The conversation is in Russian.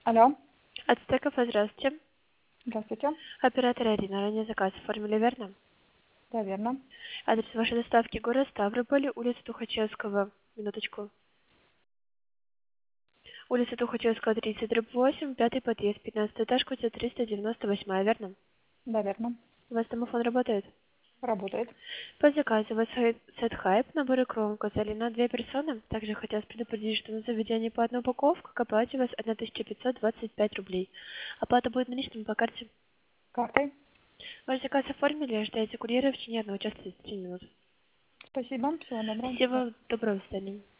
Алло, Ацтеков, здравствуйте. здравствуйте. Оператор Ирина, ранее заказ оформили, верно? Да, верно. Адрес вашей доставки город Ставрополь, улица Тухачевского, минуточку. Улица Тухачевского, 30/8, пятый подъезд, 15 этаж, квартира 398, верно? Да, верно. У вас домофон работает? Работает. По заказу у вас сет хайп, набор икру указали на 2 персоны. Также хотелось предупредить, что на заведении по одной упаковке к оплате у вас 1525 рублей. Оплата будет наличными по карте. Картой. Ваш заказ оформили, ожидаете курьера в течение 1 часа 30 минут. Спасибо. Всего доброго. До свидания. Спасибо, доброго свидания.